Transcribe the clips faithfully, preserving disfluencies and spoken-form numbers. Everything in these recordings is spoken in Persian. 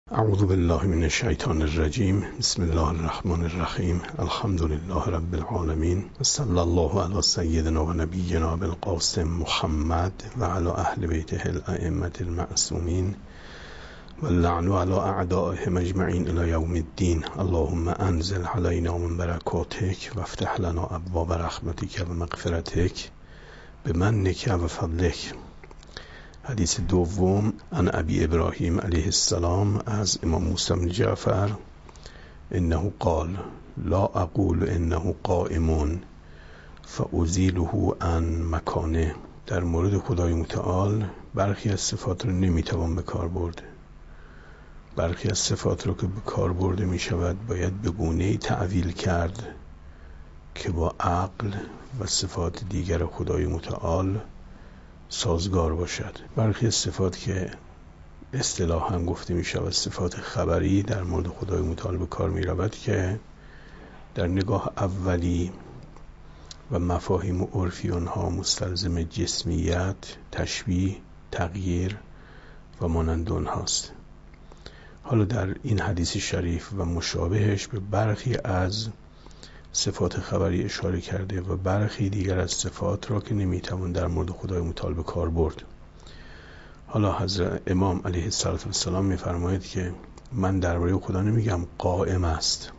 اعوذ بالله من الشیطان الرجیم. بسم الله الرحمن الرحیم. الحمد لله رب العالمین. صلی الله علی سیدنا و نبینا بالقاسم محمد و علی اهل بیته الائمة المعصومین و اللعن علی اعدائهم اجمعین الی یوم الدین. اللهم انزل علینا من برکاتک و افتح لنا ابواب رحمتک و مغفرتک بمنک و فضلک. حدیث دوم عن ابی ابراهیم علیه السلام از امام موسی بن جعفر انه قال لا اقول انه قائم فازیله عن مکانه. در مورد خدای متعال برخی از صفات رو نمیتوان به کار برد. برخی از صفات رو که به کار برده می شود باید به گونه‌ای تعویل کرد که با عقل و صفات دیگر خدای متعال سازگار باشد. برخی صفات که اصطلاحاً گفته می شود صفات خبری در مورد خدای متعال به کار می رود که در نگاه اولی و مفاهیم عرفی آنها مستلزم جسمیت، تشبیه، تغییر و مانند آنهاست. حالا در این حدیث شریف و مشابهش به برخی از صفات خبری اشاره کرده و برخی دیگر از صفات را که نمیتوان در مورد خدای متعال به کار برد. حالا حضرت امام علیه السلام میفرماید که من درباره خدا نمیگم قائم است.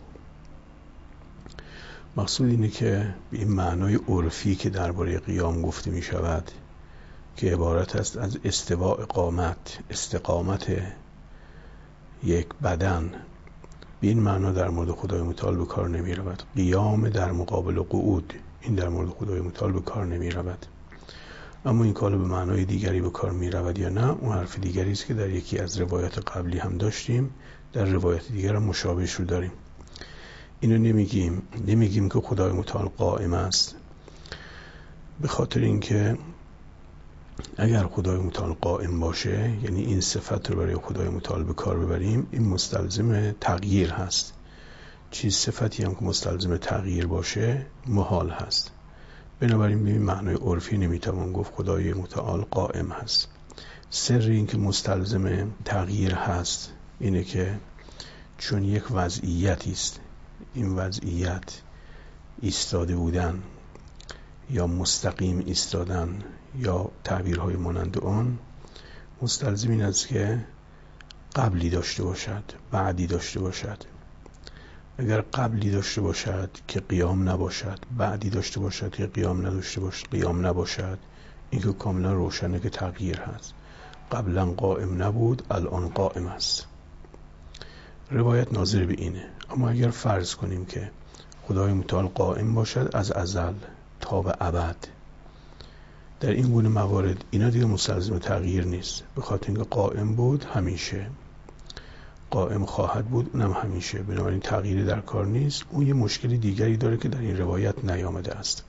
مقصود اینه که به این معنای عرفی که درباره قیام گفته می شود که عبارت است از استواء قامت، استقامت یک بدن، به این معنا در مورد خدای متعال به کار نمی رود. قیام در مقابل قعود، این در مورد خدای متعال به کار نمی رود. اما این کار به معنای دیگری به کار می رود یا نه، اون حرف دیگری است که در یکی از روایات قبلی هم داشتیم، در روایات دیگر هم مشابهش رو داریم. اینو نمیگیم نمیگیم که خدای متعال قائم است، به خاطر اینکه اگر خدای متعال قائم باشه، یعنی این صفت رو برای خدای متعال به کار ببریم، این مستلزم تغییر هست. چیز صفتی هم که مستلزم تغییر باشه محال هست. بنابراین به این معنای عرفی نمیتوان گفت خدای متعال قائم هست. سر این که مستلزم تغییر هست اینه که چون یک وضعیتی است، این وضعیت ایستاده بودن یا مستقیم ایستادن یا تعبیرهای مانند آن مستلزم این است که قبلی داشته باشد، بعدی داشته باشد. اگر قبلی داشته باشد که قیام نباشد، بعدی داشته باشد که قیام نداشته باشد، قیام نباشد، این که کاملا روشنه که تغییر هست. قبلا قائم نبود، الان قائم است. روایت ناظر به اینه. اما اگر فرض کنیم که خدای متعال قائم باشد از ازل تا به ابد، در این گونه موارد اینا دیگه مستلزم تغییر نیست، به خاطر اینکه قائم بود همیشه، قائم خواهد بود اونم همیشه، بنابراین تغییری در کار نیست. اون یه مشکل دیگری داره که در این روایت نیامده است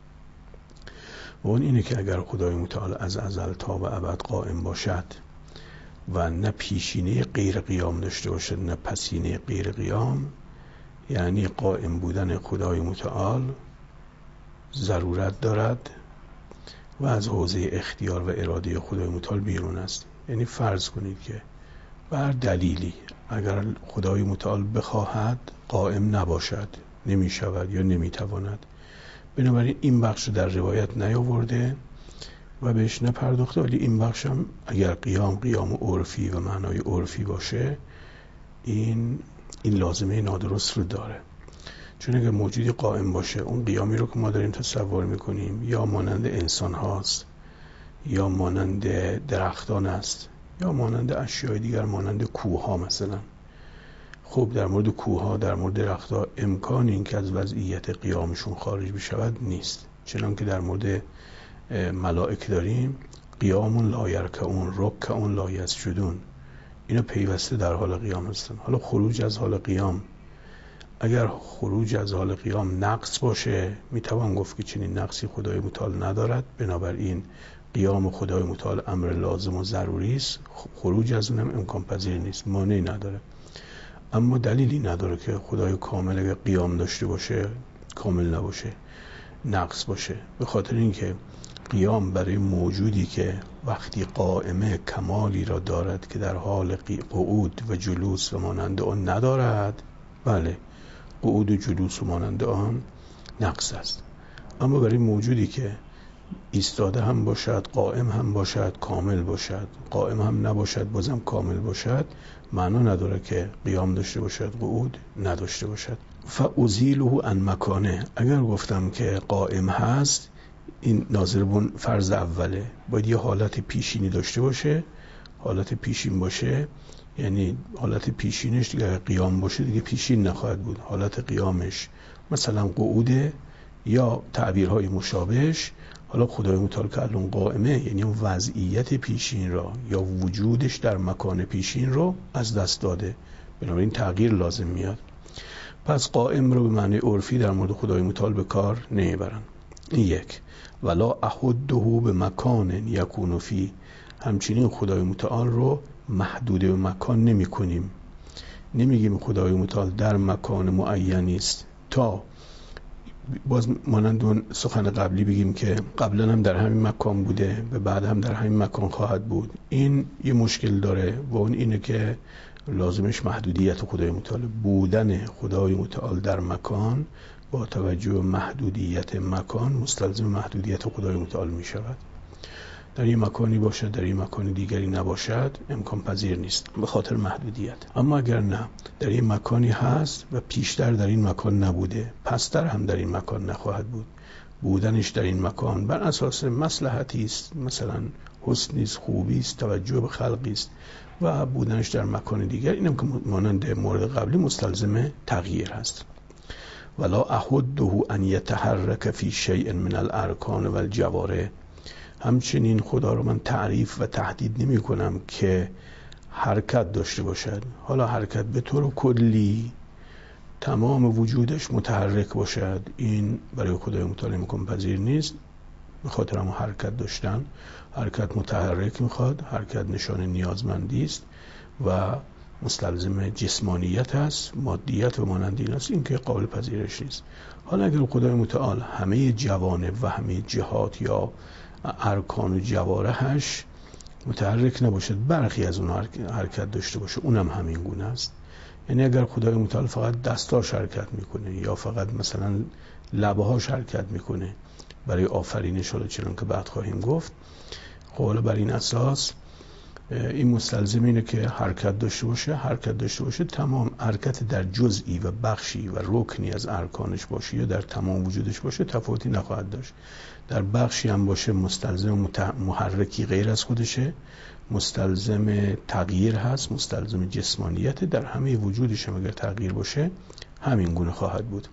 و اون اینه که اگر خدای متعال از ازل تا به ابد قائم باشد و نه پیشینه غیر قیام داشته باشد نه پسینه غیر قیام، یعنی قائم بودن خدای متعال ضرورت دارد و از حوزه اختیار و اراده خدای متعال بیرون است. یعنی فرض کنید که بر دلیلی اگر خدای متعال بخواهد قائم نباشد، نمی شود یا نمی تواند. بنابراین این بخش در روایت نیاورده و بهش نپرداخته، ولی این بخش هم اگر قیام قیام عرفی و معنای عرفی باشه، این این لازمه نادرست رو داره. چون اگر موجودی قائم باشه، اون قیامی رو که ما داریم تصور میکنیم یا مانند انسان هاست یا مانند درختان است یا مانند اشیاء دیگر، مانند کوه ها مثلا. خب در مورد کوه ها، در مورد درخت ها امکان این که از وضعیت قیامشون خارج بشود نیست. چنان که در مورد ملائک داریم قیام لا یرکعون، رکعون لا یسجدون، اینا پیوسته در حال قیام هستن. حالا خروج از حال قیام، اگر خروج از حال قیام نقص باشه، میتوان گفت که چنین نقصی خدای متعال ندارد، بنابراین قیام خدای متعال امر لازم و ضروری است، خروج از اونم امکان پذیر نیست، مانعی نداره. اما دلیلی نداره که خدای کامل اگر قیام داشته باشه کامل نباشه، نقص باشه، به خاطر اینکه قیام برای موجودی که وقتی قائمه کمالی را دارد که در حال قعود و جلوس و مانند آن ندارد، بله قعود و جلوس و مانند آن نقص است. اما برای موجودی که ایستاده هم باشد، قائم هم باشد، کامل باشد، قائم هم نباشد بازم کامل باشد، معنا نداره که قیام داشته باشد، قعود نداشته باشد. فازیله عن مکانه، اگر گفتم که قائم هست، این ناظر به فرض اوله، باید یه حالت پیشینی داشته باشه. حالت پیشین باشه یعنی حالت پیشینش دیگه قیام باشه دیگه پیشین نخواهد بود، حالت قیامش مثلا قعوده یا تعبیرهای مشابهش. حالا خدای متعال که الان قائمه یعنی اون وضعیت پیشین را یا وجودش در مکان پیشین رو از دست داده، بنابراین تغییر لازم میاد. پس قائم رو به معنی عرفی در مورد خدای متعال به کار نمیبرن. این یک. ولا احده به مکان یکون فی، همچنین خدای متعال رو محدود به مکان نمی کنیم، نمیگیم خدای متعال در مکان معینی است تا باز مانند اون سخن قبلی بگیم که قبلا هم در همین مکان بوده و بعد هم در همین مکان خواهد بود. این یه مشکل داره و اون اینه که لازمش محدودیت خدای متعال. بودن خدای متعال در مکان با توجه به محدودیت مکان مستلزم محدودیت خدای متعال می شود. در این مکانی باشد در این مکان دیگری نباشد امکان پذیر نیست به خاطر محدودیت. اما اگر نه در این مکانی هست و پیشتر در این مکان نبوده، پستر هم در این مکان نخواهد بود، بودنش در این مکان بر اساس مصلحتی است، مثلا حسنی است، خوبی است، توجه به خلقی است، و بودنش در مکان دیگر اینم که مانند مورد قبلی مستلزم تغییر هست. ولا احده ان یتحرک فی شیء من الارکان و الجوارح، همچنین خدا رو من تعریف و تهدید نمی کنم که حرکت داشته باشد. حالا حرکت به طور کلی تمام وجودش متحرک باشد، این برای خدای متعال امکان پذیر نیست، به خاطر هم حرکت داشتن. حرکت متحرک میخواد، حرکت نشان نیازمندی است و مستلزم جسمانیت است، مادیت و مانند این است، این که قابل پذیرش نیست. حالا اگر خدای متعال همه جوانب و همه جهات یا ارکان و جوارحش متحرک نباشد، برخی از اون حرکت داشته باشه، اونم همین گونه است. یعنی اگر خدای متعال فقط دستاش حرکت میکنه یا فقط مثلا لبهاش حرکت میکنه برای آفرینش، حالا چنان که بعد خواهیم گفت، خب حالا بر این اساس این مستلزم اینه که حرکت داشته باشه. حرکت داشته باشه تمام حرکت در جزئی و بخشی و رکنی از ارکانش باشه یا در تمام وجودش باشه تفاوتی نخواهد داشت. در بخشی هم باشه مستلزم محرکی غیر از خودشه، مستلزم تغییر هست، مستلزم جسمانیت. در همه وجودش هم اگر تغییر باشه همین گونه خواهد بود.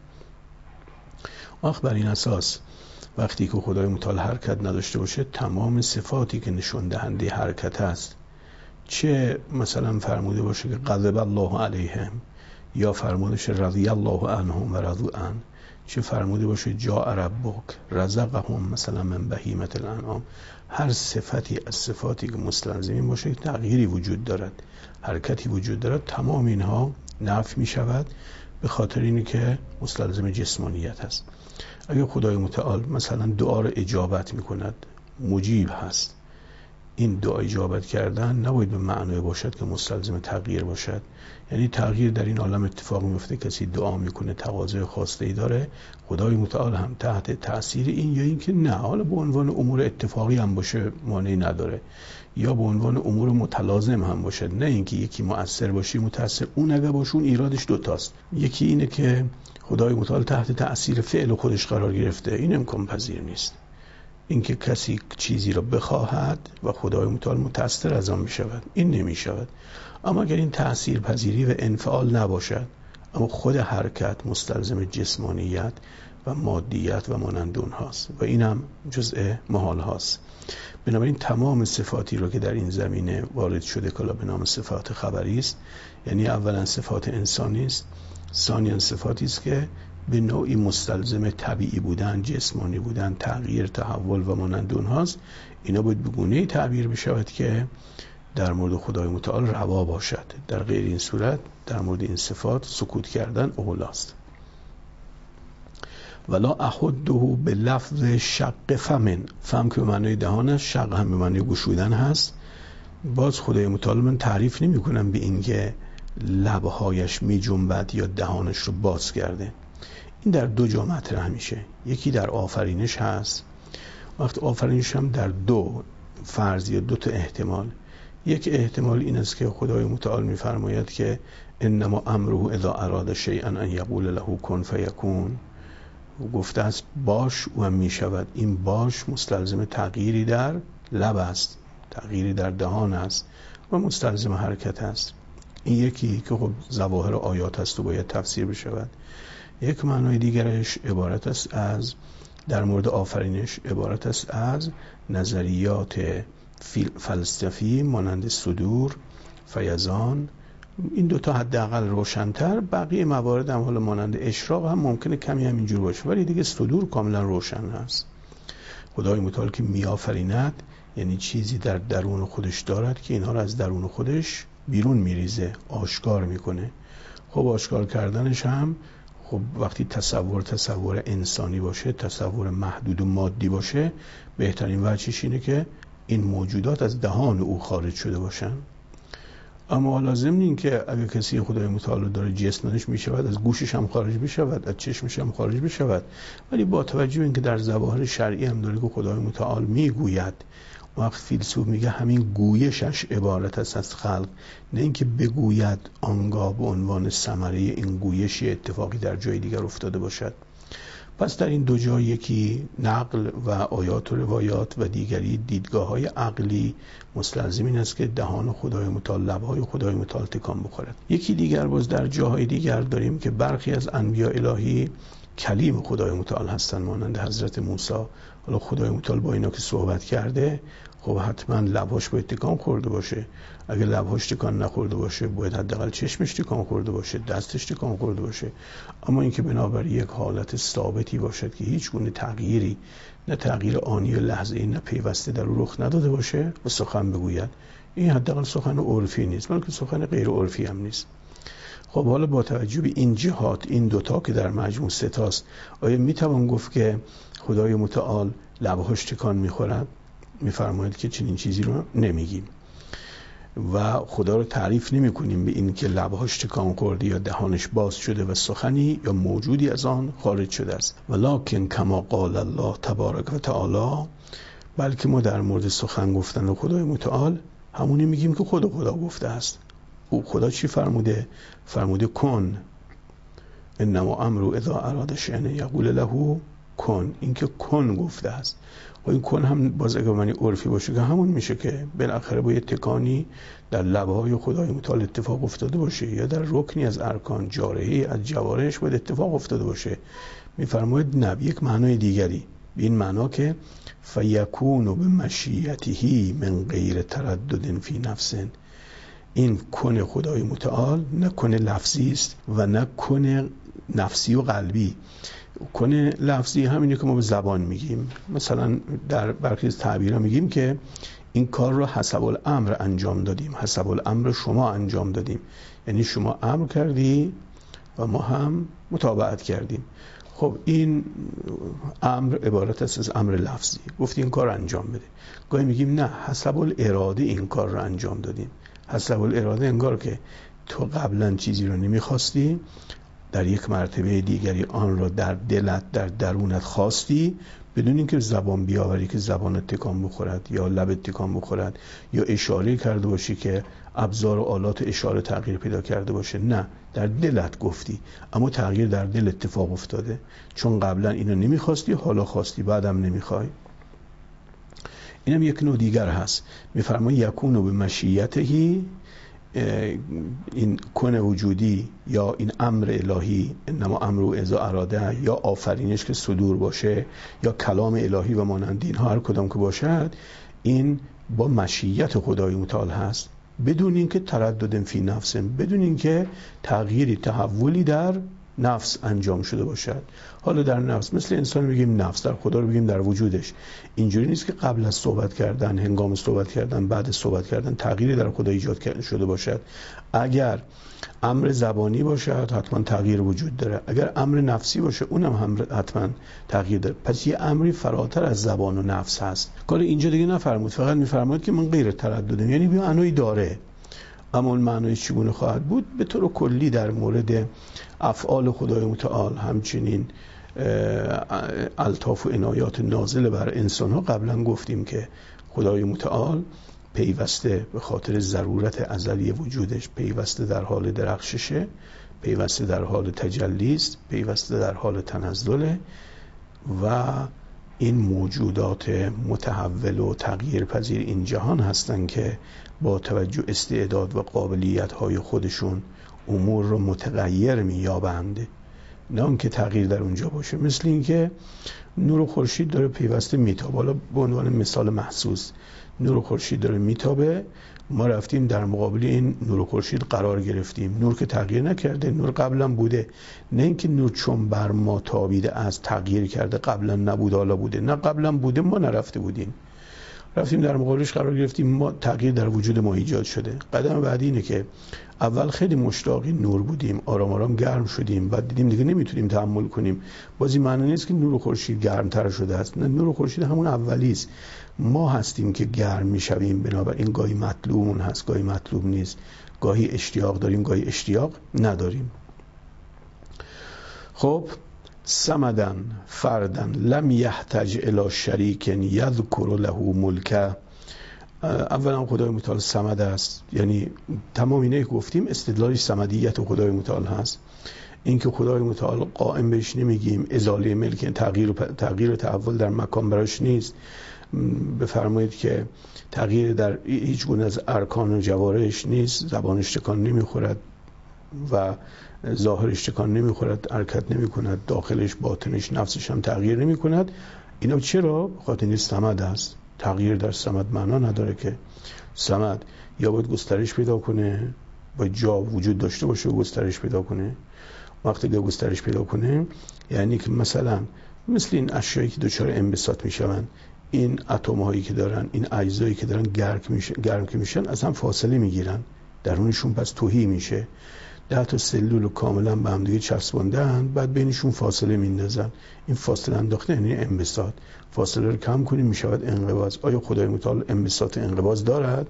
آخ بر این اساس وقتی که خدای متعال حرکت نداشته باشه، تمام صفاتی که نشون دهنده حرکت هست، چه مثلا فرموده باشه که غضب الله علیهم، یا فرموده باشه رضی الله عنهم و رضوا عنه، چه فرموده باشه جاء ربک رزقهم مثلا من بهیمة الانعام، هر صفتی از صفاتی که مستلزم باشه تغییری وجود دارد، حرکتی وجود دارد، تمام اینها نفی می شود به خاطر اینی که مستلزم جسمانیت هست. اگر خدای متعال مثلا دعا را اجابت می کند، مجیب هست، این دعا اجابت کردن نباید به معنای باشد که مستلزم تغییر باشد. یعنی تغییر در این عالم اتفاق میفته، کسی دعا میکنه تقاضای خواسته‌ای داره، خدای متعال هم تحت تأثیر این، یا این که نه حالا به عنوان امور اتفاقی هم باشه مانعی نداره، یا به عنوان امور متلازم هم باشه، نه اینکه یکی مؤثر باشه متأثر، اون اگه باشه اون ایرادش دوتاست. یکی اینه که خدای متعال تحت تأثیر فعل خودش قرار گرفته، این امکان پذیر نیست. اینکه کسی چیزی را بخواهد و خدای متعال متأثر از آن بشود، این نمی شود. اما اگر این تأثیر پذیری و انفعال نباشد، اما خود حرکت مستلزم جسمانیت و مادیت و مانند اونهاست و این هم جزء محال هاست. بنابراین تمام صفاتی رو که در این زمینه وارد شده کلا به نام صفات خبری است، یعنی اولا صفات انسانی است، ثانیاً صفاتی است که به نوعی مستلزم طبیعی بودن، جسمانی بودن، تغییر، تحول و مانند اونهاست. اینا باید به گونه‌ای تعبیر بشود که در مورد خدای متعال روا باشد. در غیر این صورت در مورد این صفات سکوت کردن اولاست. ولا احده به لفظ شق فمن، فم که به معنی دهان است، شق هم به معنی گشودن هست. باز خدای متعال من تعریف نمی کنم به این که لبهایش می جنبد یا دهانش رو باز کرده. این در دو جا مطرح میشه. یکی در آفرینش هست، وقت آفرینش هم در دو فرض یا دو تا احتمال. یک احتمال این است که خدای متعال میفرماید که انما امره اذا اراد شیئا ان یقول له کن فیکون، گفته است باش و هم میشود. این باش مستلزم تغییری در لب است، تغییری در دهان است و مستلزم حرکت است. این یکی که خب ظواهر آیات است و باید تفسیر بشود. یک معنای دیگرش عبارت است از، در مورد آفرینش عبارت است از نظریات فلسفی مانند صدور، فیضان. این دوتا حداقل روشن‌تر، بقیه موارد هم حالا مانند اشراق هم ممکنه کمی همینجور باشه، ولی دیگه صدور کاملا روشن هست. خدای متعال که میآفریند یعنی چیزی در درون خودش دارد که اینها رو از درون خودش بیرون میریزه، آشکار میکنه. خب آشکار کردنش هم خب وقتی تصور تصور انسانی باشه، تصور محدود و مادی باشه، بهترین وجهش اینه که این موجودات از دهان او خارج شده باشن. اما لازم این که اگه کسی خدای متعال داره جسمانش میشود، از گوشش هم خارج بشود، از چشمش هم خارج بشود، ولی با توجه این که در ظواهر شرعی هم داره که خدای متعال میگوید، وقت فیلسوف میگه همین گویشش عبارت است از خلق، نه اینکه بگوید آنگاه به عنوان ثمره این گویش اتفاقی در جای دیگر افتاده باشد. پس در این دو جا، یکی نقل و آیات و روایات و دیگری دیدگاه های عقلی، مستلزم این است که دهان خدای متعال، لبهای خدای متعال تکان بخورد. یکی دیگر باز در جاهای دیگر داریم که برخی از انبیاء الهی کلیم خدای متعال هستند، مانند حضرت موسی. حالا خدای متعال با اینا که صحبت کرده، خب حتما لبهاش باید تکان خورده باشه. اگه لبهاش تکان نخورده باشه، باید حداقل چشمش تکان خورده باشه، دستش تکان خورده باشه. اما اینکه بنابر یک حالت ثابتی باشد که هیچ گونه تغییری، نه تغییر آنی و لحظه‌ای نه پیوسته در او رخ نداده باشه و سخن بگوید، این حداقل سخن عرفی نیست، بلکه سخن غیر عرفی هم نیست. خب حالا با توجه به این جهات، این دوتا که در مجموع سه تاست، آیا میتوان گفت که خدای متعال لبهاش تکان میخورد؟ میفرماید که چنین چیزی رو نمیگیم و خدا رو تعریف نمی کنیم به این که لبهاش تکان خورده یا دهانش باز شده و سخنی یا موجودی از آن خارج شده است. ولکن کما قال الله تبارک و تعالی، بلکه ما در مورد سخن گفتن خدای متعال همونی میگیم که خدا خدا گفته است. او خدا چی فرموده؟ فرموده کن، انما امرو اذا اراد شیئا یقول له کن. این که کن گفته است. و این کن هم باز اگه معنی عرفی باشه که همون میشه که بالاخره با یه تکانی در لبهای خدای متعال اتفاق افتاده باشه، یا در رکنی از ارکان جارحی از جوارحش باید اتفاق افتاده باشه. میفرماید نه، یک معنای دیگری، به این معنا که فیکون بمشیته من غیر تردد فی نفس. این کن خدای متعال نه کن لفظی است و نه کن نفسی و قلبی. کن لفظی همینه که ما به زبان میگیم، مثلا در برخی از تعبیرها میگیم که این کار رو حسب الامر انجام دادیم، حسب الامر شما انجام دادیم، یعنی شما امر کردی و ما هم متابعت کردیم. خب این امر عبارت است از امر لفظی، گفتی این کار انجام بده. گاهی میگیم نه، حسب الاراده این کار رو انجام دادیم. حسب الاراده انگار که تو قبلا چیزی رو نمیخواستی، در یک مرتبه دیگری آن را در دلت، در درونت خواستی، بدون اینکه زبان بیاوری که زبانت تکان بخورد یا لبت تکان بخورد یا اشاره کرده باشی که ابزار و آلات اشاره تغییر پیدا کرده باشه. نه، در دلت گفتی، اما تغییر در دل اتفاق افتاده، چون قبلا اینو نمیخواستی، حالا خواستی، بعدم نمیخوای. اینم یک نوع دیگر هست. میفرمای یکونو به مشیتهی، این کن وجودی یا این امر الهی، انما امرو اذا اراده، یا آفرینش که صدور باشه، یا کلام الهی و مانند اینها، هر کدام که باشد، این با مشیت خدای متعال هست، بدون اینکه تردد فی نفس، بدون اینکه تغییری، تحولی در نفس انجام شده باشد. حالا در نفس مثل انسان میگیم نفس، در خدا رو بگیم در وجودش. اینجوری نیست که قبل از صحبت کردن، هنگام صحبت کردن، بعد از صحبت کردن تغییری در خدا ایجاد شده باشد. اگر امر زبانی باشد حتما تغییر وجود داره، اگر امر نفسی باشه اونم هم حتما تغییر داره. پس یه امری فراتر از زبان و نفس هست. کار اینجا دیگه نفرمود، فقط میفرماید که من غیر ترددم، یعنی به معنی داره. اما اون معنی چگونه خواهد بود به طور کلی در مورد افعال خدای متعال، همچنین الطاف و عنایات نازل بر انسان ها قبلا گفتیم که خدای متعال پیوسته به خاطر ضرورت ازلی وجودش، پیوسته در حال درخششه، پیوسته در حال تجلیست، پیوسته در حال تنزله و این موجودات متحول و تغییر پذیر این جهان هستن که با توجه استعداد و قابلیت های خودشون امور رو متغیر میابند، نه اون که تغییر در اونجا باشه. مثل این که نور خورشید داره پیوسته میتابه. حالا به عنوان مثال محسوس، نور خورشید داره میتابه، ما رفتیم در مقابل این نور خورشید قرار گرفتیم. نور که تغییر نکرده، نور قبلا بوده. نه اینکه نور چون بر ما تابیده از تغییر کرده، قبلا نبود حالا بوده. نه قبلا بوده، ما نرفته بودیم، رفتیم در مقابلش قرار گرفتیم، ما تغییر در وجود ما ایجاد شده. قدم بعدی اینه که اول خیلی مشتاق نور بودیم، آرام آرام گرم شدیم، بعد دیدیم دیگه نمیتونیم تحمل کنیم. بازی معنی نیست که نور خورشید گرمتر شده است، نه، نور خورشید همون اولی است. ما هستیم که گرم میشویم، بنابراین گاهی مطلوبمون هست، گاهی مطلوب نیست، گاهی اشتیاق داریم، گاهی اشتیاق نداریم. خب صمدن فردن لم یحتج الی شریک یذکر له ملکه. اولا خدای متعال صمد است، یعنی تمام اینه گفتیم استدلالش صمدیت خدای متعال هست. اینکه خدای متعال قائم بهش نمیگیم، ازاله ملک، تغییر و تغییر و تحول در مکان براش نیست. بفرمایید که تغییر در هیچ گونه از ارکان و جوارحش نیست، زبانش تکان نمیخورد و ظاهرش تکان نمیخورد، حرکت نمیکند، داخلش باطنش نفسش هم تغییر نمیکند. اینا چرا؟ بخاطر این صمد است. تغییر در صمد معنا نداره که صمد یا باید گسترش پیدا کنه، باید جا وجود داشته باشه و گسترش پیدا کنه. وقتی که گسترش پیدا کنه یعنی که مثلا مثل این اشیایی که دچار انبساط میشن، این اتم هایی که دارن، این اجزایی که دارن گرم میشن، گرم که میشن از هم فاصله میگیرن، درونشون پس تهی میشه. ده تا سلول رو کاملا به هم دیگه چسبوندن، بعد بینشون فاصله میندازن. این فاصله انداخته یعنی انبساط. فاصله رو کم کنیم میشود انقباض. آیا خدای متعال انبساط انقباض دارد؟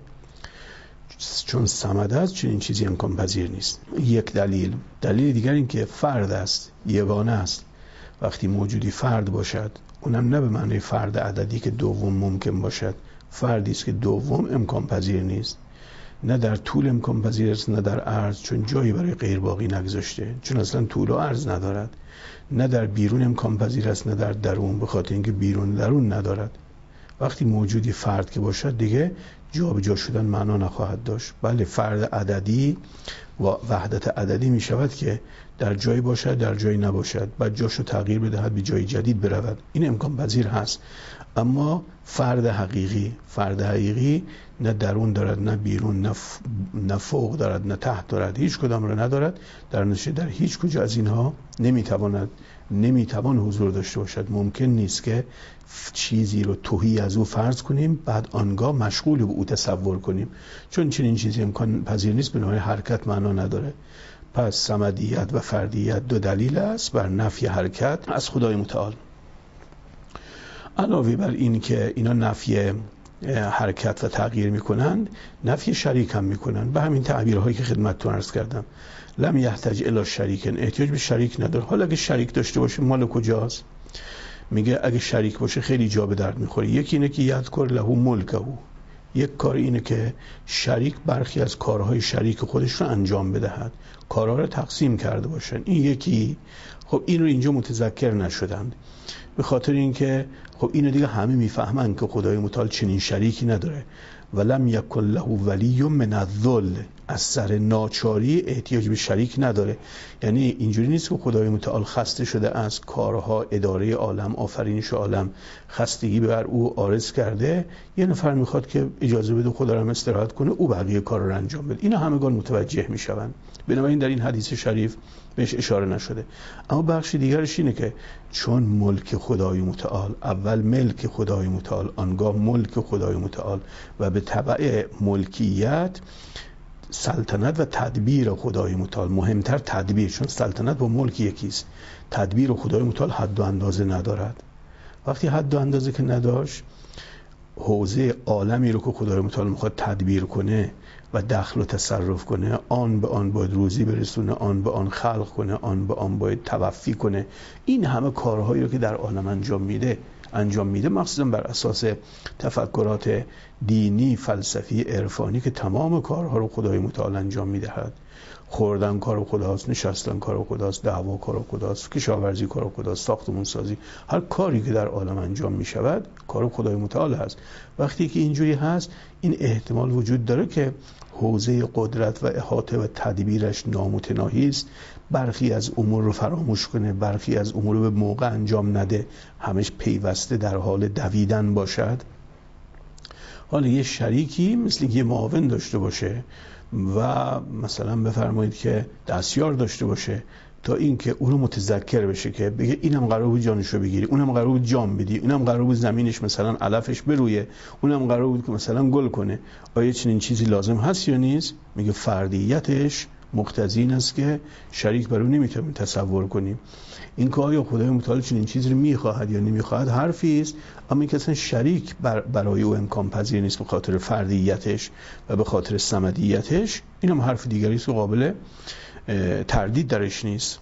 چون صمد است چنین چیزی امکان پذیر نیست. یک دلیل. دلیل دیگر این که فرد است، یگانه است. وقتی موجودی فرد باشد، اونم نه به معنی فرد عددی که دوم ممکن باشد، فردی است که دوم امکان پذیر نیست. نه در طول امکان پذیر است، نه در عرض، چون جایی برای غیر باقی نگذاشته، چون اصلا طول و عرض ندارد. نه در بیرون امکان پذیر است، نه در درون، به خاطر اینکه بیرون درون ندارد. وقتی موجودی فرد که باشد دیگه جا به جا شدن معنا نخواهد داشت. بله، فرد عددی و وحدت عددی می شود که در جایی باشد در جایی نباشد، بعد جاشو تغییر بدهد، به جای جدید برود. این امکان پذیر هست. اما فرد حقیقی، فرد حقیقی نه درون دارد نه بیرون، نه, ف... نه فوق دارد نه تحت دارد، هیچ کدام را ندارد. در نتیجه در هیچ کجا از اینها نمیتواند نمیتوان حضور داشته باشد. ممکن نیست که چیزی رو تهی از او فرض کنیم بعد آنگاه مشغول به او تصور کنیم، چون چنین چیزی امکان پذیر نیست. به نوع حرکت معنا نداره. پس صمدیت و فردیت دو دلیل است بر نفی حرکت از خدای متعال. علاوه بر این که اینا نفی حرکت و تغییر میکنند، نفی شریک هم میکنند. به همین تعبیرهایی که خدمتتون عرض کردم. لم یحتج الی شریک، احتیاج به شریک نداره. حالا اگه شریک داشته باشه مال کجاست؟ میگه اگه شریک باشه خیلی جا به درد میخوره. یکی اینه که یذکر له ملکه، یک کار اینه که شریک برخی از کارهای شریک خودش رو انجام بدهد، کارها رو تقسیم کرده باشن. این یکی. خب این رو اینجا متذکر نشدند، به خاطر اینکه خب اینو دیگه همه میفهمن که خدای متعال چنین شریکی نداره. ولم یکن له ولی من الذل، از سر ناچاری احتیاج به شریک نداره. یعنی اینجوری نیست که خدای متعال خسته شده از کارها، اداره عالم، آفرینش عالم، خستگی بر او عارض کرده، یه نفر میخواد که اجازه بده خدا رو هم استراحت کنه، او بقیه کار رو انجام بده. اینا همگان متوجه میشون. بنابراین در این حدیث شریف بهش اشاره نشده. اما بخش دیگرش اینه که چون ملک خدای متعال، اول ملک خدای متعال، آنگاه ملک خدای متعال و به تبع ملکیت سلطنت و تدبیر خدای متعال، مهمتر تدبیر، چون سلطنت با ملک یکیست. تدبیر خدای متعال حد و اندازه ندارد. وقتی حد و اندازه که نداشت، حوزه عالمی رو که خدای متعال میخواد تدبیر کنه و دخل و تصرف کنه، آن به آن باید روزی برسونه، آن به آن خلق کنه، آن به آن باید توفی کنه. این همه کارهایی رو که در عالم انجام میده انجام میده مخصوصا بر اساس تفکرات دینی، فلسفی، عرفانی، که تمام کارها رو خدای متعال انجام میدهد. خوردن کار خداست، نشستن کار خداست، دعوا کار خداست، کشاورزی کار خداست، ساختمون سازی، هر کاری که در عالم انجام می شود کار خدای متعال هست. وقتی که اینجوری هست، این احتمال وجود داره که حوزه قدرت و احاطه و تدبیرش نامتناهی است، برخی از امور رو فراموش کنه، برخی از امور رو به موقع انجام نده، همش پیوسته در حال دویدن باشد. حالا یه شریکی مثل یه معاون داشته باشه و مثلا بفرمایید که دستیار داشته باشه، تا اینکه اون رو متذکر بشه که بگه اینم قرار بود جانشو بگیری، اونم قرار بود جام بدی، اینم قرار بود زمینش مثلا علفش برویه، اونم قرار بود که مثلا گل کنه. آیا چنین چیزی لازم هست یا نیست؟ میگه فردیتش مقتضی این است که شریک برای نمیتونیم تصور کنیم. این که آیا خدای متعال چنین چیزی رو میخواهد یا نمیخواهد حرفی است، اما این که اصلا شریک بر برای او امکان پذیر نیست به خاطر فردیتش و به خاطر صمدیتش، اینم حرف دیگری است که قابل تردید درش نیست.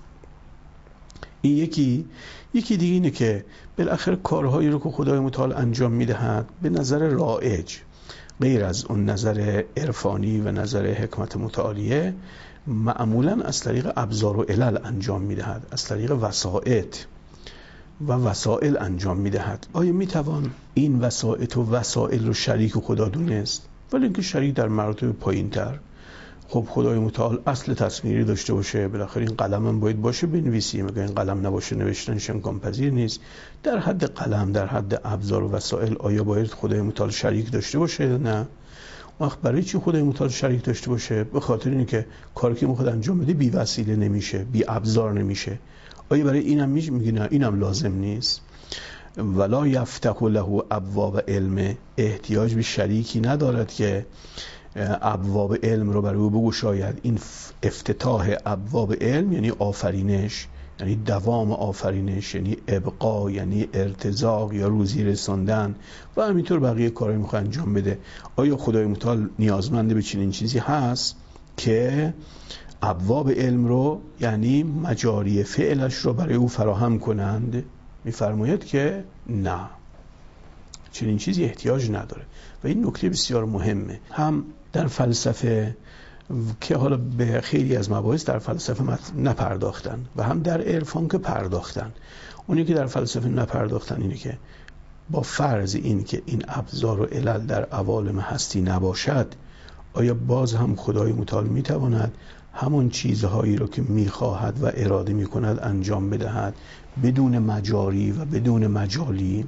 این یکی یکی دیگه اینه که بالاخره کارهایی رو که خدای متعال انجام میدهد به نظر رایج، غیر از اون نظر عرفانی و نظر حکمت متعالیه، معمولا از طریق ابزار و علل انجام میدهد، از طریق وسائط و وسائل انجام میدهد. آیا میتوان این وسائط و وسائل رو شریک خدا دونست؟ ولی اینکه شریک در مراتب پایین تر. خب خدای متعال اصل تصویری داشته باشه، بالاخره این قلم هم باید باشه بنویسیم، اگه این قلم نباشه نوشتنش امکان پذیر نیست. در حد قلم، در حد ابزار و وسائل، آیا باید خدای متعال شریک داشته باشه؟ نه. وقت برای چی خدای متعال شریک داشته باشه؟ به خاطر اینه که کاری که میخواد انجام بده بی وسیله نمیشه، بی ابزار نمیشه. آیا برای اینم میگه میگه نه اینم لازم نیست؟ ولا یفتح له ابواب علم، احتیاج به شریکی ندارد که ابواب علم رو برای او بگشاید. این افتتاح ابواب علم یعنی آفرینش، یعنی دوام آفرینش، یعنی ابقا، یعنی ارتزاق یا روزی رساندن و همینطور بقیه کارهای میخواد انجام بده. آیا خدای متعال نیازمند به چنین چیزی هست که ابواب علم رو، یعنی مجاری فعلش رو برای او فراهم کنند؟ میفرماید که نه، چنین چیزی احتیاج نداره. و این نکته بسیار مهمه، هم در فلسفه که حالا به خیلی از مباحث در فلسفه نپرداختن و هم در عرفان که پرداختن. اونی که در فلسفه نپرداختن اینه که با فرض این که این ابزار و علل در عوالم هستی نباشد، آیا باز هم خدای متعال میتواند همون چیزهایی رو که میخواهد و اراده میکند انجام بدهد بدون مجاری و بدون مجالی؟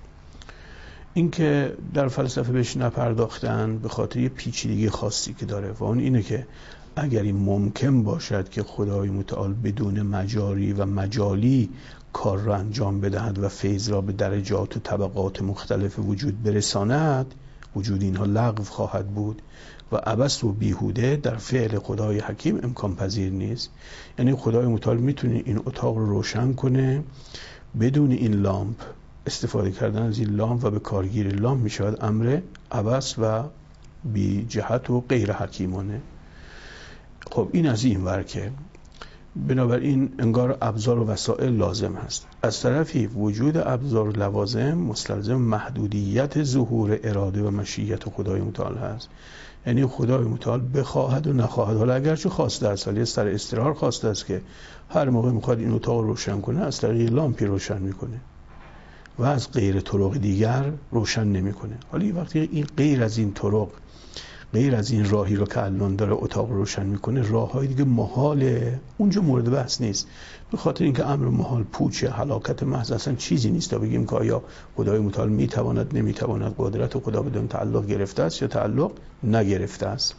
این که در فلسفه بهش نپرداختن به خاطر یه پیچیدگی خاصی که داره و اون اینه که اگر این ممکن باشد که خدای متعال بدون مجاری و مجالی کار را انجام بدهد و فیض را به درجات و طبقات مختلف وجود برساند، وجود اینها لغو خواهد بود و عبث و بیهوده در فعل خدای حکیم امکان پذیر نیست. یعنی خدای متعال میتونه این اتاق رو روشن کنه بدون این لامپ، استفاده کردن از این لامپ و به کارگیر لامپ میشود امر عبث و بی جهت و غیر حکیمانه. خب این از این ور که بنابراین انگار ابزار و وسائل لازم هست. از طرفی وجود ابزار و لوازم مستلزم محدودیت ظهور اراده و مشیت خدای متعال هست. یعنی خدای متعال بخواهد و نخواهد، حالا اگرچه خواسته است، ولی از طریق استقرار خواسته است که هر موقع میخواد این اتاق روشن کنه از طریق لامپی روشن میکنه و از غیر طرق دیگر روشن نمیکنه. حالا وقتی این غیر از این طرق غیر از این راهی رو که الان داره اتاق روشن میکنه، راههای دیگه محاله، اونجا مورد بحث نیست. به خاطر اینکه امر محال پوچه، هلاکت محض، اصلا چیزی نیست تا بگیم که آیا خدای متعال میتواند نمیتواند، قدرت خدا بدون تعلق گرفته است یا تعلق نگرفته است.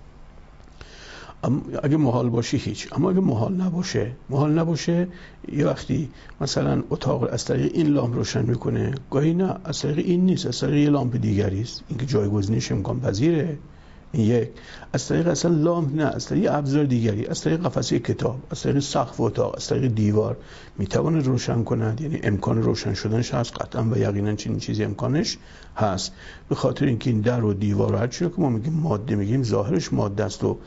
اگه محال باشه هیچ، اما اگه محال نباشه محال نباشه یه وقتی مثلا اتاق از طریق این لامپ روشن میکنه، گاهی نه از طریق این نیست، از طریق یه لامپ دیگری است، اینکه جایگزینش امکان پذیره. این یک. از طریق اصلا لامپ نه، از طریق ابزار دیگری، از طریق قفسه کتاب، از طریق سقف اتاق، از طریق دیوار میتونه روشن کند. یعنی امکان روشن شدنش هست قطعا و یقینا چنین چیزی امکانش هست. به خاطر اینکه این در و دیوار و هر چیزی که ما میگیم ماده، میگیم ظاهرش ماده است و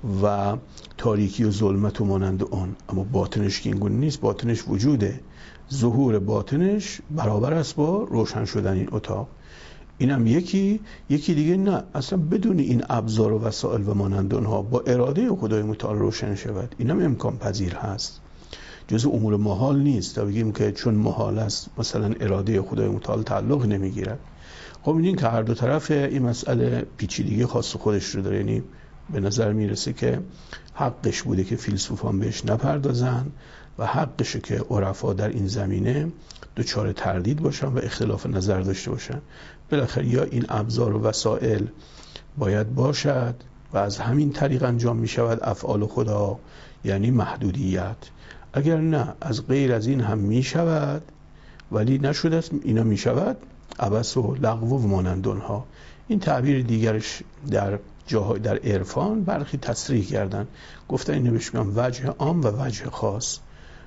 و تاریکی و ظلمت و مانند اون، اما باطنش که اینگونه نیست. باطنش وجوده، ظهور باطنش برابر است با روشن شدن این اتاق. اینم یکی یکی دیگه نه، اصلا بدون این ابزار و وسایل و مانند اونها با اراده خدای متعال روشن شود، اینم امکان پذیر هست، جزء امور محال نیست تا بگیم که چون محال است مثلا اراده خدای متعال تعلق نمیگیرد. خب می‌بینید که هر دو طرف این مسئله پیچیدگی خاص خودش رو داره. یعنی به نظر میرسه که حقش بوده که فیلسوفان بهش نپردازن و حقشه که عرفا در این زمینه دچار تردید باشن و اختلاف نظر داشته باشن. بالاخره یا این ابزار و وسایل باید باشد و از همین طریق انجام می شود افعال خدا، یعنی محدودیت. اگر نه از غیر از این هم می شود ولی نشده است، اینا می شود عبث و لغو و مانند اونها. این تعبیر دیگرش در جاهای در عرفان برخی تصریح کردن، گفتن اینو بهش میگن وجه عام و وجه خاص.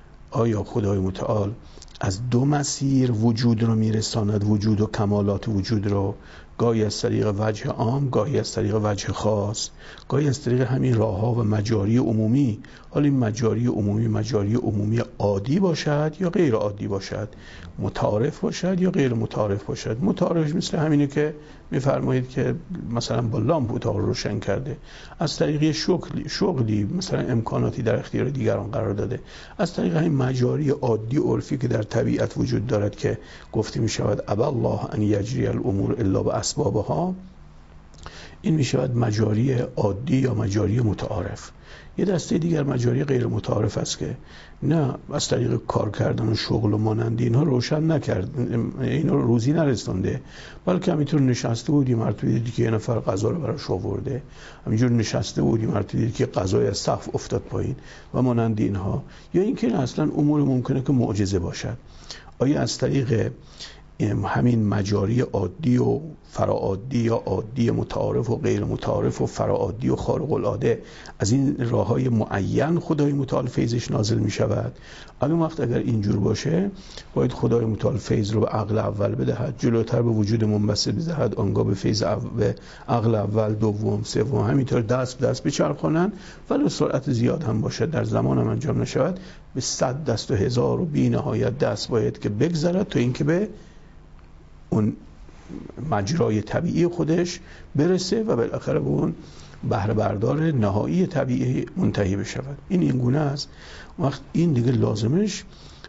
آیا خدای متعال از دو مسیر وجود رو میرساند، وجود و کمالات وجود رو، گاهی از طریق وجه عام، گاهی از طریق وجه خاص، گاهی از طریق همین راه‌ها و مجاری عمومی. حالا این مجاری عمومی مجاری عمومی عادی باشد یا غیر عادی باشد، متعارف باشد یا غیر متعارف باشد. متعارف مثل همینه که میفرمایید که مثلا با لامپ اتاق روشن کرده، از طریق شغلی شغلی مثلا امکاناتی در اختیار دیگران قرار داده، از طریق همین مجاری عادی عرفی که در طبیعت وجود دارد که گفته می شود ابا الله ان یجری الامور الا باسبابها. این می شود مجاری عادی یا مجاری متعارف. یه دسته دیگر مجاری غیر متعارف است که نه از طریق کار کردن و شغل و مانند اینها روشن نکرد، اینا رو روزی نرسونده، بلکه همینطور نشسته بودی مرتبه دیدی که یه نفر غذا رو براش آورده، همینجور نشسته بودی مرتبه دیدی که غذای از سقف افتاد پایین و مانند اینها. یا اینکه اصلا امور ممکنه که معجزه باشد. آیا از طریق همین مجاری عادی و فراعادی یا عادی متعارف و غیر متعارف و فراعادی و خارق العاده، از این راههای معین خدای متعال فیضش نازل می شود؟ اگر وقت اگر اینجور باشه باید خدای متعال فیض رو به عقل اول بدهد، جلوتر به وجود منبسط بدهد، آنگاه به فیض به عقل اول، دوم، سوم، همینطور دست به دست بچرخانند، ولی سرعت زیاد هم باشه در زمان هم انجام نشود، به صد دست و هزار و بی نهایت دست باید که بگذرد تا اینکه به اون مجرای طبیعی خودش برسه و بالاخره به اون بهره بردار نهایی طبیعی منتهی بشود. این این گونه است. وقت این دیگه لازمش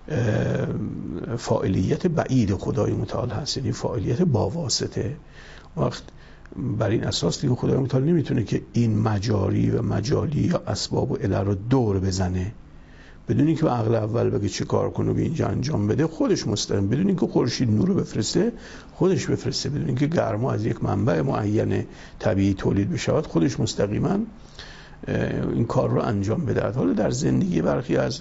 فاعلیت بعید خدای متعال هست، یعنی فاعلیت با واسطه. وقت بر این اساس دیگه خدای متعال نمیتونه که این مجاری و مجالی یا اسباب و علل رو دور بزنه بدون اینکه به عقل اول بگه چه کار کنه و به اینجا انجام بده، خودش مستقیم، بدون اینکه خورشید نور رو بفرسته خودش بفرسته، بدون اینکه گرما از یک منبع معین طبیعی تولید بشود خودش مستقیما این کار رو انجام بده. حالا در زندگی برخی از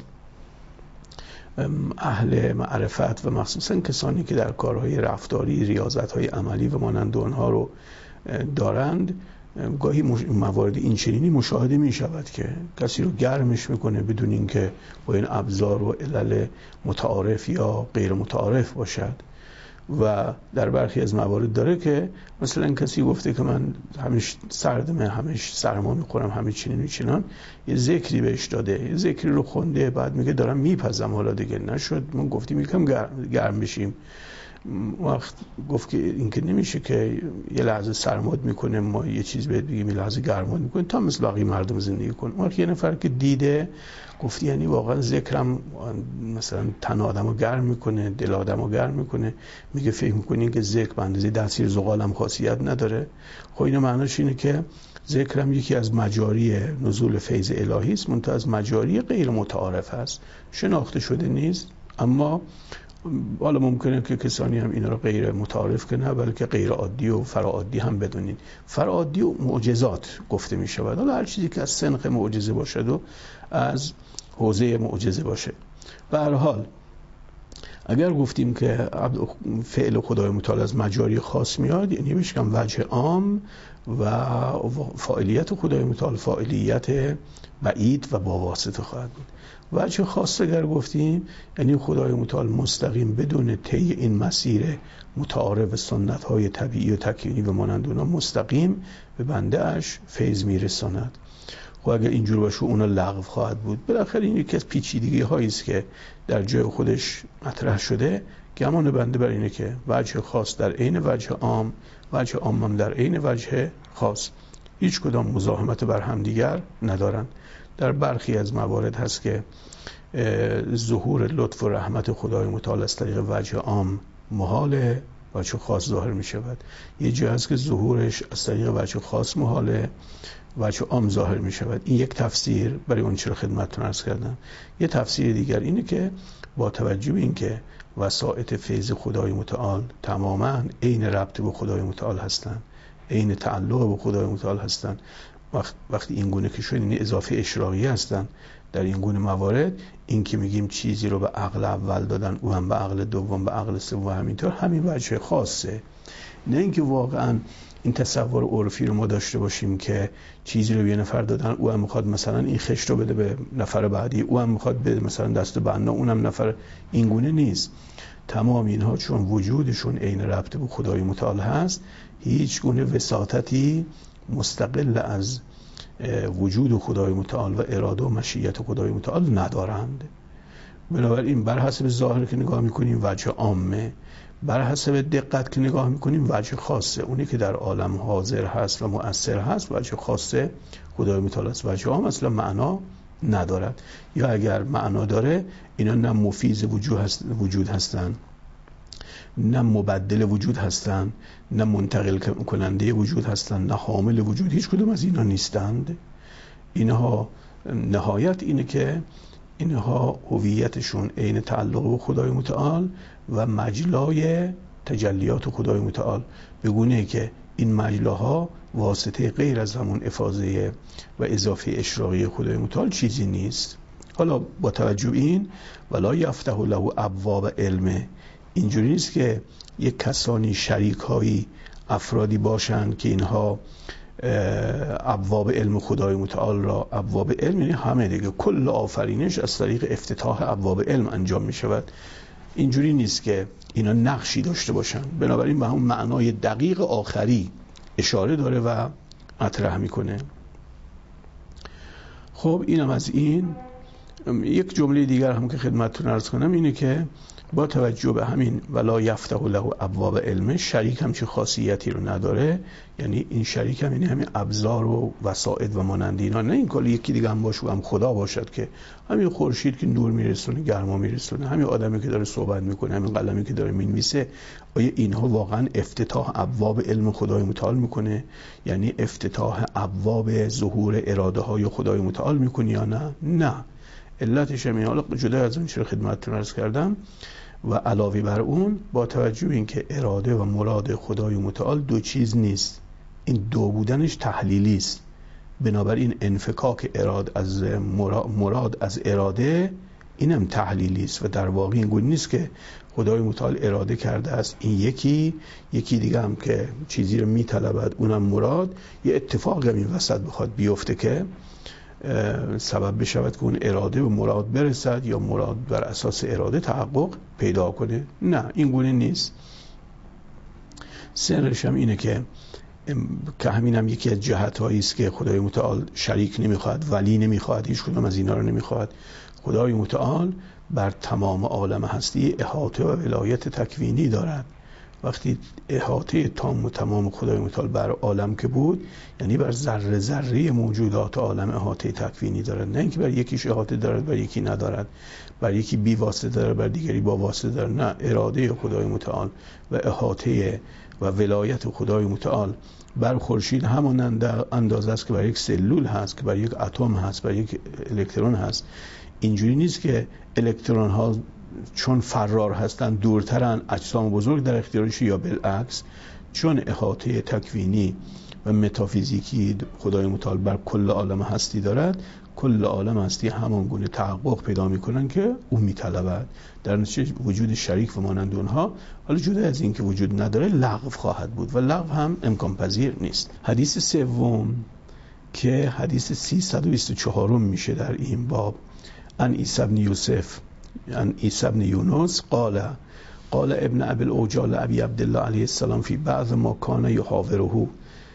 اهل معرفت و مخصوصا کسانی که در کارهای رفتاری، ریاضت‌های عملی و مانند آنها رو دارند، گاهی موارد این چنینی مشاهده می شود که کسی رو گرمش میکنه بدون اینکه با این ابزار و علل متعارف یا غیر متعارف باشد. و در برخی از موارد داره که مثلا کسی گفته که من همیشه سردمه، همیشه سرما میخورم، همیشه چنین و چنان، یه ذکری بهش داده، یه ذکری رو خونده، بعد میگه دارم میپزم، حالا دیگه نشد، من گفتیم یکم گرم, گرم بشیم، وقت گفت که این که نمیشه که یه لحظه سرماد میکنه ما یه چیز بهت بگیم یه لحظه گرماد میکنه تا مثل باقی مردم زندگی کن. وقت یه نفر که دیده گفت یعنی واقعا ذکرم مثلا تن آدمو گرم میکنه، دل آدمو گرم میکنه. میگه فکر میکنین که ذکر به اندازه دستیر زغالم خاصیت نداره؟ خب اینو معناش اینه که ذکرم یکی از مجاری نزول فیض الهی است، منتها از مجاری غیر متعارف است، شناخته شده نیست. اما حالا ممکنه که کسانی هم اینا رو غیر متعارف کنه، بلکه غیر عادی و فراعادی هم بدونین. فراعادی و معجزات گفته می شود. حالا هر چیزی که از سنخ معجزه باشد و از حوزه معجزه باشه. به هر حال اگر گفتیم که فعل خدای متعال از مجاری خاص میاد، یعنی بشکم وجه عام و فاعلیت خدای متعال فاعلیت بعید و با واسطه خواهد بود. وجه خاص اگر گفتیم یعنی خدای متعال مستقیم بدون طی این مسیر متعارف سنت های طبیعی و تکوینی و مانند اونا مستقیم به بنده اش فیض میرساند. خب اگر اینجور باشه اونا لغو خواهد بود. بالاخره این یکی از پیچیدگی هایی است که در جای خودش مطرح شده. گمان بنده بر اینه که وجه خاص در عین وجه عام، وجه عام هم در عین وجه خاص، هیچ کدام مزاحمت بر همدیگر ندارند. در برخی از موارد هست که ظهور لطف و رحمت خدای متعال از طریق وجه عام محاله، وجه خاص ظاهر می شود. یه جایی هست که ظهورش از طریق وجه خاص محاله، وجه عام ظاهر می شود. این یک تفسیر برای اون چرا خدمتتون عرض کردم. یه تفسیر دیگر اینه که با توجه به این که وسائط فیض خدای متعال تماما عین ربط به خدای متعال هستند، عین تعلق به خدای متعال هستند، وقت وقتی این گونه که شد این اضافه اشراقی هستن در این گونه موارد، این که میگیم چیزی رو به عقل اول دادن او هم به عقل دوم به عقل سوم همینطور، همین وجه خاصه. نه اینکه واقعا این تصور عرفی رو ما داشته باشیم که چیزی رو به نفر دادن او هم میخواد مثلا این خشت رو بده به نفر بعدی، او هم میخواد بده مثلا دست بنا اونم نفر. این گونه نیست. تمام اینها چون وجودشون عین ربط به خدای متعال هست، هیچ گونه وساطتی مستقل از وجود خدای متعال و اراده و مشیت خدای متعال ندارند. بنابراین بر حسب ظاهر که نگاه میکنیم وجه عامه، بر حسب دقت که نگاه میکنیم وجه خاصه. اونی که در عالم حاضر هست و مؤثر هست وجه خاصه خدای متعال است. وجه عام اصلا معنا ندارد، یا اگر معنا داره اینا نه مفیض وجود هست وجود هستن، نه مبدل وجود هستند، نه منتقل کننده وجود هستند، نه حامل وجود. هیچ کدوم از اینا نیستند. اینها نهایت اینه که اینها هویتشون عین تعلق به خدای متعال و مجلای تجلیات خدای متعال، به گونه که این مجلاها واسطه غیر از همون افاضه و اضافه اشراقی خدای متعال چیزی نیست. حالا با توجه این ولا یفتح له ابواب علم، اینجوری نیست که یک کسانی شریکایی افرادی باشند که اینها ابواب علم خدای متعال را، ابواب علم یعنی همه دیگه، کل آفرینش از طریق افتتاح ابواب علم انجام می شود. اینجوری نیست که اینا نقشی داشته باشند. بنابراین به همون معنای دقیق آخری اشاره داره و مطرح میکنه. خب اینم از این. یک جمله دیگر هم که خدمتتون عرض کنم اینه که با توجه به همین ولا یفتح له ابواب علم، شریک هم چه خاصیتی رو نداره. یعنی این شریک هم یعنی همین ابزار و وسائط و مانند اینا، نه این کار یکی دیگه هم باشه و هم خدا باشد که همین خورشید که نور میرسونه گرما میرسونه، همین آدمی که داره صحبت میکنه، همین قلمی که داره مینویسه، آیا اینها واقعا افتتاح ابواب علم خدای متعال میکنه؟ یعنی افتتاح ابواب ظهور اراده های خدای متعال میکنه یا نه؟ نه. علتش همین. حالا جدا از اون چرا خدمتتون عرض کردم و علاوه بر اون با توجه به اینکه اراده و مراد خدای متعال دو چیز نیست، این دو بودنش تحلیلی است. بنابراین انفکاک اراد از مراد از اراده اینم تحلیلی است و در واقع این گونه نیست که خدای متعال اراده کرده است این یکی یکی دیگه هم که چیزی رو میطلبد اونم مراد، یه اتفاق هم این وسط بخواد بیفته که سبب بشود که اون اراده به مراد برسد یا مراد بر اساس اراده تحقق پیدا کنه. نه، این گونه نیست. سرش هم اینه که که همین هم یکی از جهت‌هایی است که خدای متعال شریک نمیخواد، ولی نمیخواد، هیچ کدوم از اینا رو نمیخواد. خدای متعال بر تمام عالم هستی احاطه و ولایت تکوینی دارد. وقتی احاطه تام و تمام خدای متعال بر عالم که بود، یعنی بر ذره ذره موجودات عالم احاطه تکوینی دارد، نه اینکه بر یکیش احاطه دارد بر یکی ندارد، بر یکی بی واسطه دارد بر دیگری با واسطه دارد. نه، اراده خدای متعال و احاطه و ولایت خدای متعال بر خورشید همان اندازه است که بر یک سلول هست، که بر یک اتم هست، بر یک الکترون هست. اینجوری نیست که الکترون ها چون فرار هستن دورترن، اجسام بزرگ در اختیارش، یا بالعکس. چون احاطه تکوینی و متافیزیکی خدای متعال بر کل عالم هستی دارد، کل عالم هستی همان گونه تحقق پیدا میکنن که او میطلبد. در نتیجه وجود شریک و مانند اونها، حالا جدا از این که وجود نداره، لغو خواهد بود و لغو هم امکان پذیر نیست. حدیث سوم که حدیث سیصد و بیست و چهار میشه در این باب، ان عیسی بن یوسف ان عیسی بن یونس قال قال ابن ابی الاوجاع ابی عبدالله علیه السلام فی بعض ما کان یحاوره.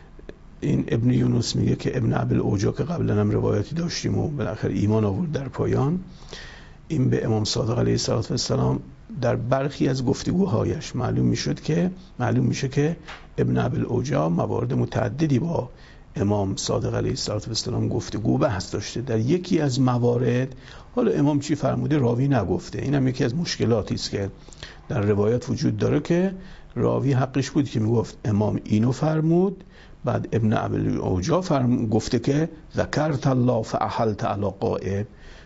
این ابن یونس میگه که ابن ابی الاوجاع که قبلا هم روایتی داشتیم و بالاخره ایمان آورد در پایان، این به امام صادق علیه السلام در برخی از گفتگوهایش معلوم میشد که معلوم میشه که ابن ابی الاوجاع موارد متعددی با امام صادق علیه السلام گفتگو بحث داشته. در یکی از موارد، حالا امام چی فرموده راوی نگفته، این هم یکی از مشکلاتی است که در روایت وجود داره، که راوی حقش بود که میگفت امام اینو فرمود، بعد ابن ابی الاوجاع فرم گفته که ذکرت الله فاحلت علی غائب،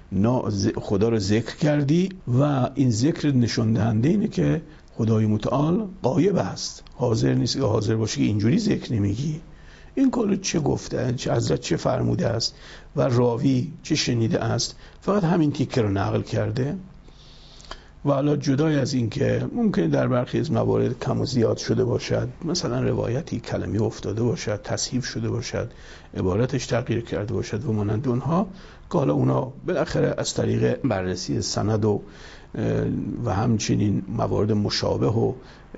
خدا رو ذکر کردی و این ذکر نشون دهنده اینه که خدای متعال غایب است، حاضر نیست. که حاضر باشه که اینجوری ذکر نمیگی. این کارو چه گفته، چه حضرت چه فرموده است و راوی چه شنیده است، فقط همین تیکه رو نقل کرده. و حالا جدای از این که ممکنه در برخی از موارد کم و زیاد شده باشد، مثلا روایتی کلمی افتاده باشد، تصحیف شده باشد، عبارتش تغییر کرده باشد و مانند اونها، که حالا اونا بالاخره از طریق بررسی سند و و همچنین موارد مشابه و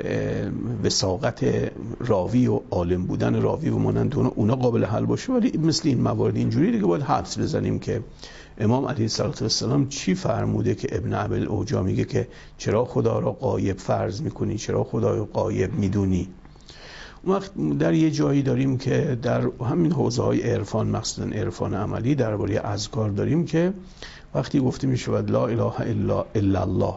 وثاقت راوی و عالم بودن راوی و مانند اونا, اونا قابل حل باشه. ولی مثل این موارد اینجوری دیگه باید حدس بزنیم که امام علیه السلام چی فرموده که ابن ابی الاوجاع میگه که چرا خدا را غایب فرض میکنی، چرا خدا را غایب میدونی. اون وقت در یه جایی داریم که در همین حوزه های عرفان، مخصوصا عرفان عملی، درباره اذکار داریم که وقتی گفته میشود لا اله الا الا الله،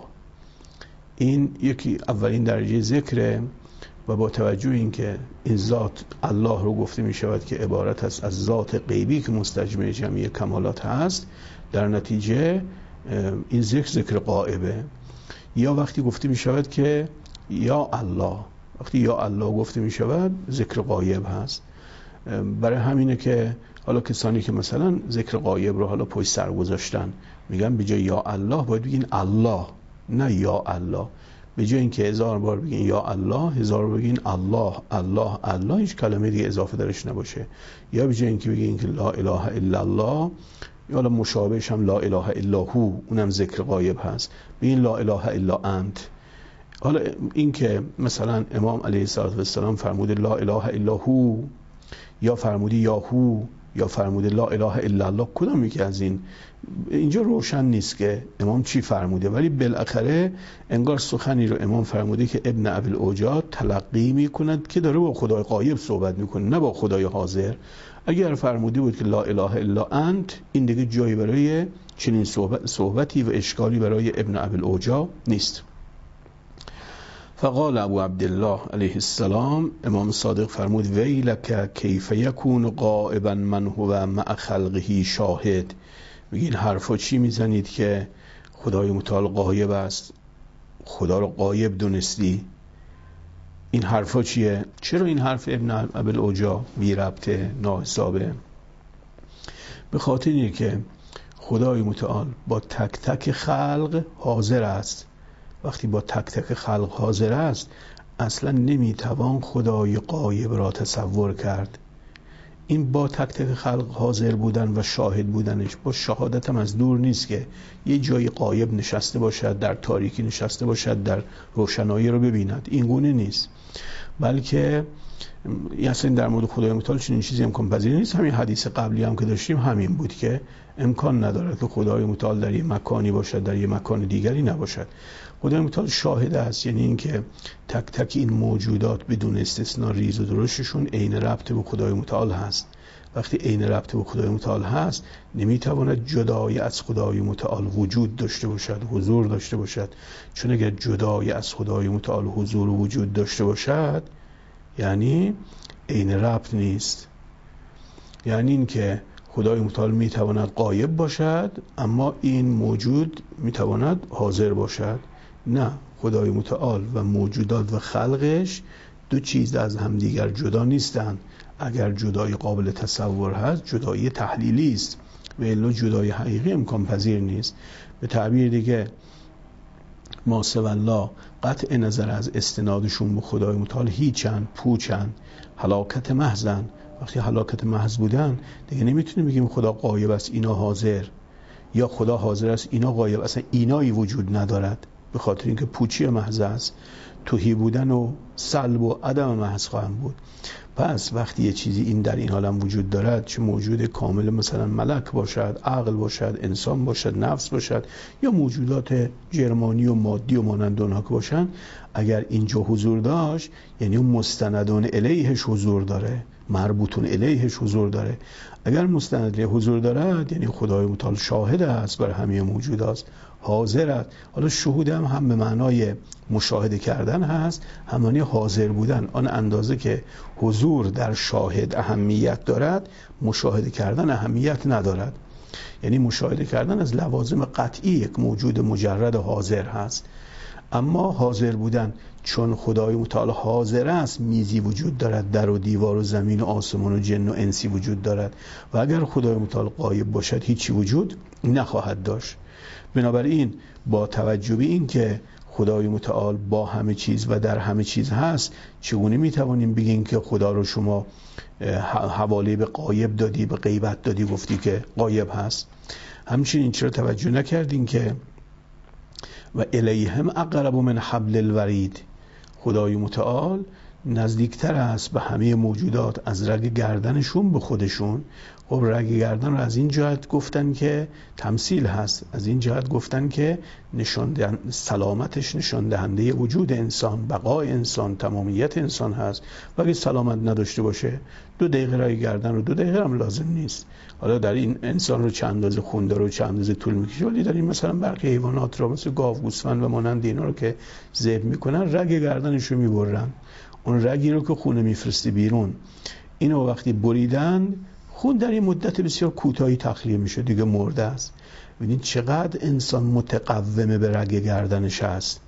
این یکی اولین درجه ذکره و با توجه این که این ذات الله رو گفته می شود که عبارت است از ذات غیبی که مستجمع جمعی کمالات هست، در نتیجه این ذکر ذکر غائبه. یا وقتی گفته می شود که یا الله، وقتی یا الله گفته می شود ذکر غایب هست. برای همینه که حالا کسانی که مثلا ذکر غایب رو حالا پشت سر گذاشتن میگن به جای یا الله باید بگین الله، نه یا الله. به جای اینکه هزار بار بگین یا الله، هزار بار بگین الله الله الله، هیچ کلمه دیگه اضافه درش نباشه. یا به جای اینکه بگین که لا اله الا الله، یا حالا مشابهش هم لا اله الا هو، اونم ذکر غایب هست، بگین لا اله الا انت. حالا این که مثلا امام علیه السلام فرموده لا اله الا هو، یا فرموده یا هو، یا فرموده لا اله الا الله، کدام یکی از این اینجا روشن نیست که امام چی فرموده، ولی بالاخره انگار سخنی رو امام فرموده که ابن ابی الاوجاع تلقی میکند که داره با خدای غایب صحبت میکنه، نه با خدای حاضر. اگر فرموده بود که لا اله الا انت، این دیگه جایی برای چنین صحبت صحبتی و اشکالی برای ابن ابی الاوجاع نیست. فقال ابو عبدالله علیه السلام، امام صادق فرمود ویلک کیف یکون غائبا من هو مع خلقه شاهد. میگین حرفا چی میزنید که خدای متعال غایب است، خدا رو غایب دونستی؟ این حرفا چیه؟ چرا این حرف ابن ابی الاوجاع بی ربطه، ناحسابه؟ به خاطر اینه که خدای متعال با تک تک خلق حاضر است. وقتی با تک تک خلق حاضر است، اصلا نمیتوان خدای غایب را تصور کرد. این با تک تک خلق حاضر بودن و شاهد بودنش، با شهادت هم از دور نیست که یه جای غایب نشسته باشد، در تاریکی نشسته باشد، در روشنایی رو ببیند. این گونه نیست، بلکه اصلا در مورد خدای متعال چنین چیزی امکان پذیر نیست. همین حدیث قبلی هم که داشتیم همین بود که امکان ندارد که خدای متعال در یک مکانی باشد در یک مکان دیگری نباشد. خدای متعال شاهد است، یعنی اینکه تک تک این موجودات بدون استثناء ریز و درشتشون عین ربط به خدای متعال هست. وقتی عین ربط به خدای متعال هست نمیتواند جدای از خدای متعال وجود داشته باشد، حضور داشته باشد. چون اگر جدای از خدای متعال حضور و وجود داشته باشد یعنی عین ربط نیست. یعنی این که خدای متعال میتواند غایب باشد اما این موجود میتواند حاضر باشد. نه، خدای متعال و موجودات و خلقش دو چیز از همدیگر جدا نیستند. اگر جدایی قابل تصور هست جدایی تحلیلی است و الا جدایی حقیقی امکان پذیر نیست. به تعبیر دیگه ما سوی الله قطع نظر از استنادشون به خدای متعال هیچن، پوچن، هلاکت محضن. وقتی هلاکت محض بودن دیگه نمیتونیم بگیم خدا غایب است اینا حاضر، یا خدا حاضر است اینا غایب. اصلا اینایی وجود ندارد به خاطر اینکه پوچی محض است، توهی بودن و سلب و عدم محض خواهم بود. پس وقتی یه چیزی این در این عالم وجود دارد، چه موجود کامل مثلا ملک باشد، عقل باشد، انسان باشد، نفس باشد، یا موجودات جرمانی و مادی و مانند اونها که باشن، اگر اینجا حضور داشت یعنی مستندون الیهش حضور داره، مربوطون الیهش حضور داره. اگر مستند الیه حضور دارد یعنی خدای متعال شاهد است بر همه موجودات، حاضر است. حالا شهود هم هم به معنای مشاهده کردن هست، هم معنی حاضر بودن. آن اندازه که حضور در شاهد اهمیت دارد مشاهده کردن اهمیت ندارد. یعنی مشاهده کردن از لوازم قطعی یک موجود مجرد حاضر هست، اما حاضر بودن چون خدای متعال حاضر است میزی وجود دارد، در و دیوار و زمین و آسمان و جن و انسی وجود دارد و اگر خدای متعال غایب باشد هیچی وجود نخواهد داشت. بنابراین با توجه به این که خدای متعال با همه چیز و در همه چیز هست، چگونه میتوانیم بگیم که خدا رو شما حواله به غایب دادی، به غیبت دادی، گفتی که غایب هست؟ همچنین چرا توجه نکردین که و الیهم اقرب من حبل الورید، خدای متعال نزدیکتر است به همه موجودات از رگ گردنشون به خودشون. خب رگ گردن رو از این جهت گفتن که تمثیل هست، از این جهت گفتن که نشان دهنده سلامتش، نشان دهنده وجود انسان، بقای انسان، تمامیت انسان هست. و اگه سلامت نداشته باشه دو دقیقه رگ گردن رو دو دقیقه هم لازم نیست. حالا در این انسان رو چند اندازه خون داره و چند اندازه طول میکشه، ولی در این مثلا برخی حیوانات رو مثل گاو، گوسفند و مانند اینا رو که ذبح میکنن رگ گردنش رو میبرن، اون رگی رو که خون میفرسته بیرون اینو وقتی بریدن خون در این مدت بسیار کوتاهی تخلیه میشه، دیگه مرده است. ببینید چقدر انسان متقوم به رگ گردنش است.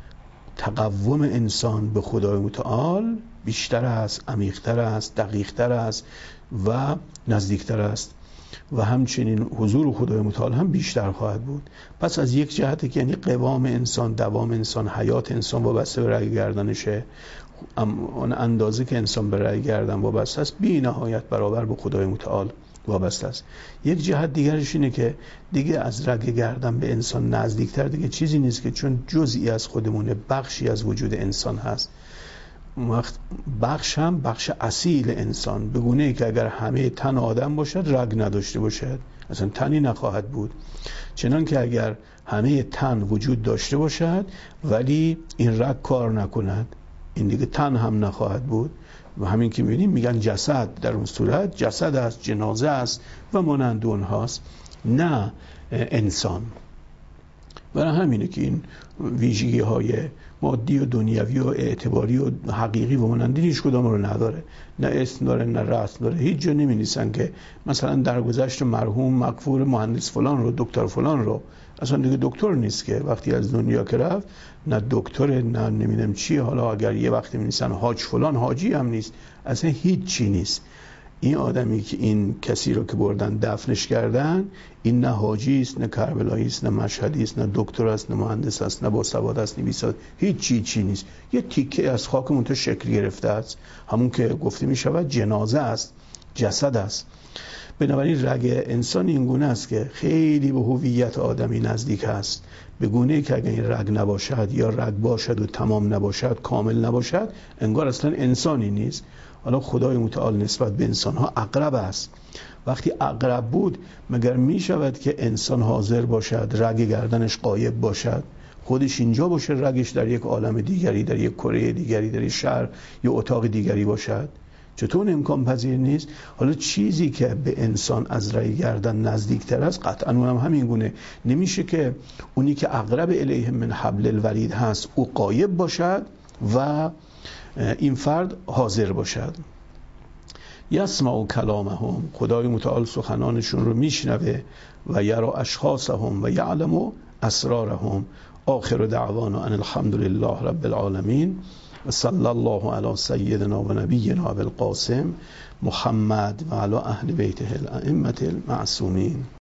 تقوم انسان به خدای متعال بیشتر است، عمیق‌تر است، دقیق‌تر است و نزدیکتر است و همچنین حضور خدای متعال هم بیشتر خواهد بود. پس از یک جهته که یعنی قوام انسان، دوام انسان، حیات انسان وابسته به رگ گردنشه، اون اندازه که انسان به رگ گردن وابسته است بی نهایت برابر به خدای متعال وابسته است. یک جهت دیگرش اینه که دیگه از رگ گردن به انسان نزدیکتر دیگه چیزی نیست که چون جزئی از خودمونه، بخشی از وجود انسان هست. وقت بخش هم بخش اصیل انسان، به گونه‌ای که اگر همه تن آدم باشد رگ نداشته باشد اصلا تنی نخواهد بود، چنان که اگر همه تن وجود داشته باشد ولی این رگ کار نکند این دیگه تن هم نخواهد بود. و همین که می‌بینیم میگن جسد، در اون صورت جسد است، جنازه است و مانند اونهاست، نه انسان. برای همینه که این ویژگی های مادی و دنیوی و اعتباری و حقیقی و مانندی هیچ کدام رو نداره، نه اسم داره نه رسم داره. هیچ جا نمی‌نویسن که مثلا درگذشت مرحوم مغفور مهندس فلان رو، دکتر فلان رو، اصلا دیگه دکتر نیست که وقتی از دنیا که رفت، نه دکتر نه نمیدونم چی. حالا اگر یه وقتی می‌نویسن حاج فلان، حاجی هم نیست، اصلا هیچ چی نیست. این آدمی که این کسی رو که بردن دفنش کردن، این نه حاجی است، نه کربلایی است، نه مشهدی است، نه دکتر است، نه مهندس است، نه باسواد است، نه بیسواد، هیچ چی چی نیست. یه تیکه از خاک منتها شکل گرفته است، همون که گفته می شود جنازه است، جسد است. بنابراین رگ انسان این گونه است که خیلی به هویت آدمی نزدیک است، به گونه‌ای که اگر این رگ نباشد یا رگ باشد و تمام نباشد، کامل نباشد، انگار اصلا انسانی نیست. حالا خدای متعال نسبت به انسان‌ها اقرب است. وقتی اقرب بود مگر می شود که انسان حاضر باشد رگ گردنش غایب باشد، خودش اینجا باشه رگش در یک عالم دیگری، در یک کره دیگری، در یک شهر یا اتاق دیگری باشد؟ چطور امکان پذیر نیست؟ حالا چیزی که به انسان از رگ گردن نزدیکتر است قطعا اونم همین گونه نمیشه که اونی که اقرب الیه من حبل الورید هست او غایب باشد و این فرد حاضر باشد. یسمع کلامهم، خدای متعال سخنانشون رو میشنوه، و یرا اشخاصهم و یعلم اسرارهم. آخر دعوانا ان الحمد لله رب العالمین و صلی الله علی سیدنا و نبینا ابوالقاسم محمد و علی اهل بیته الائمه المعصومین.